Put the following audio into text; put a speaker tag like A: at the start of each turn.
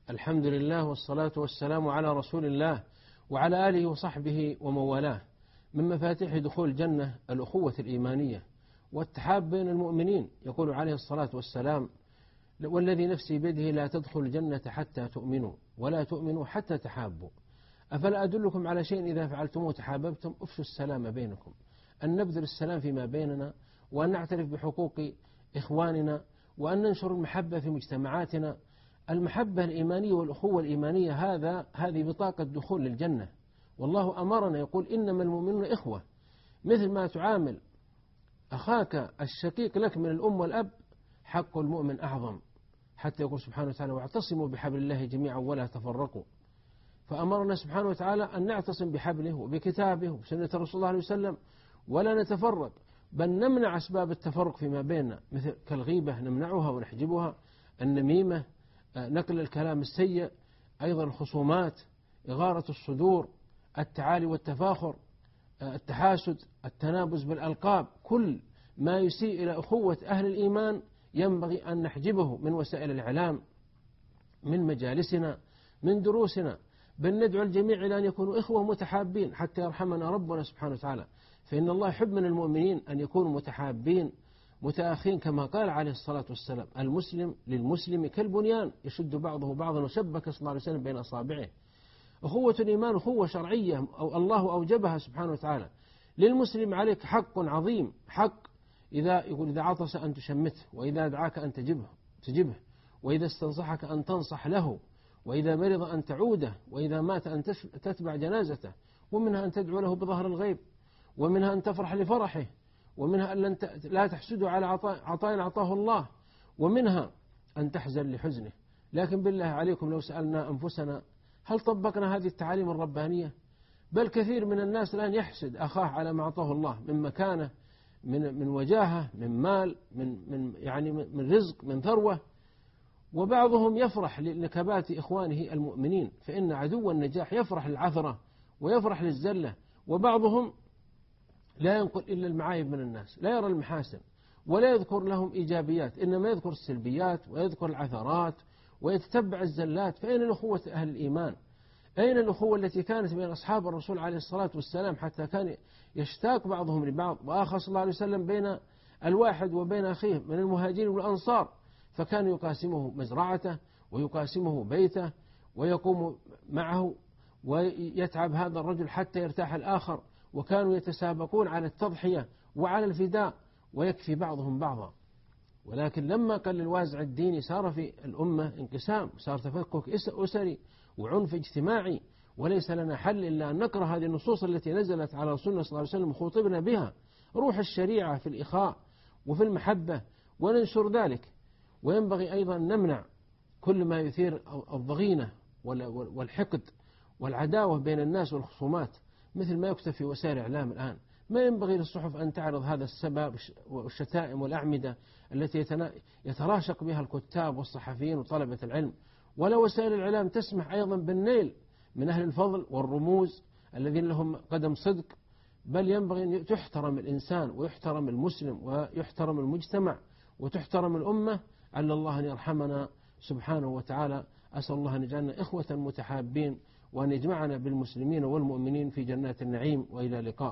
A: الحمد لله والصلاة والسلام على رسول الله وعلى آله وصحبه ومن والاه. من مفاتيح دخول الجنة الأخوة الإيمانية والتحاب بين المؤمنين. يقول عليه الصلاة والسلام: والذي نفسي بيده لا تدخل الجنة حتى تؤمنوا ولا تؤمنوا حتى تحابوا. أفلا أدلكم على شيء إذا فعلتموه تحاببتم؟ أفشوا السلام بينكم. أن نبذل السلام فيما بيننا، وأن نعترف بحقوق إخواننا، وأن ننشر المحبة في مجتمعاتنا. المحبة الإيمانية والأخوة الإيمانية هذه بطاقة دخول للجنة. والله أمرنا يقول: إنما المؤمنون إخوة. مثل ما تعامل أخاك الشقيق لك من الأم والأب، حق المؤمن أعظم، حتى يقول سبحانه وتعالى: واعتصموا بحبل الله جميعا ولا تفرقوا. فأمرنا سبحانه وتعالى أن نعتصم بحبله وبكتابه وبسنة رسول الله عليه وسلم ولا نتفرق، بل نمنع أسباب التفرق فيما بيننا، مثل كالغيبة نمنعها ونحجبها، النميمة، نقل الكلام السيء، أيضا الخصومات، إغارة الصدور، التعالي والتفاخر، التحاسد، التنابز بالألقاب. كل ما يسيء إلى أخوة أهل الإيمان ينبغي أن نحجبه من وسائل الإعلام، من مجالسنا، من دروسنا، بل ندعو الجميع إلى أن يكونوا إخوة متحابين حتى يرحمنا ربنا سبحانه وتعالى. فإن الله يحب من المؤمنين أن يكونوا متحابين متآخين، كما قال عليه الصلاة والسلام: المسلم للمسلم كالبنيان يشد بعضه بعضا، وشبك صلى الله عليه وسلم بين أصابعه. أخوة الإيمان أخوة شرعية أو الله أوجبها سبحانه وتعالى. للمسلم عليك حق عظيم، حق إذا عطس أن تشمته، وإذا دعاك أن تجبه، وإذا استنصحك أن تنصح له، وإذا مرض أن تعوده، وإذا مات أن تتبع جنازته. ومنها أن تدعو له بظهر الغيب، ومنها أن تفرح لفرحه، ومنها أن لا تحسده على عطاء أعطاه الله، ومنها أن تحزن لحزنه. لكن بالله عليكم لو سألنا أنفسنا: هل طبقنا هذه التعاليم الربانية؟ بل كثير من الناس الآن يحسد أخاه على ما أعطاه الله من مكانة، من وجاهة، من مال، من رزق، من ثروة. وبعضهم يفرح لنكبات إخوانه المؤمنين، فإن عدو النجاح يفرح للعثرة ويفرح للزلة. وبعضهم لا ينقل إلا المعايب من الناس، لا يرى المحاسن ولا يذكر لهم إيجابيات، إنما يذكر السلبيات ويذكر العثرات ويتتبع الزلات. فأين الأخوة أهل الإيمان؟ أين الأخوة التي كانت بين أصحاب الرسول عليه الصلاة والسلام، حتى كان يشتاق بعضهم لبعض؟ وآخى صلى الله عليه وسلم بين الواحد وبين أخيه من المهاجرين والأنصار، فكان يقاسمه مزرعته ويقاسمه بيته ويقوم معه، ويتعب هذا الرجل حتى يرتاح الآخر، وكانوا يتسابقون على التضحية وعلى الفداء، ويكفي بعضهم بعضا. ولكن لما قل الوازع الديني صار في الأمة انقسام، صار تفكك أسري وعنف اجتماعي، وليس لنا حل إلا أن نقرأ هذه النصوص التي نزلت على رسولنا صلى الله عليه وسلم خطبنا بها روح الشريعة في الإخاء وفي المحبة، وننشر ذلك. وينبغي أيضا نمنع كل ما يثير الضغينة والحقد والعداوة بين الناس والخصومات، مثل ما يكتب في وسائل الإعلام الآن. ما ينبغي للصحف أن تعرض هذا السبب والشتائم والأعمدة التي يتراشق بها الكتاب والصحفيين وطلبة العلم. ولا وسائل الإعلام تسمح أيضا بالنيل من أهل الفضل والرموز الذين لهم قدم صدق، بل ينبغي أن تحترم الإنسان ويحترم المسلم ويحترم المجتمع وتحترم الأمة. على الله أن يرحمنا سبحانه وتعالى. أسأل الله أن يجعلنا إخوة متحابين، وأن يجمعنا بالمسلمين والمؤمنين في جنات النعيم، وإلى لقاء.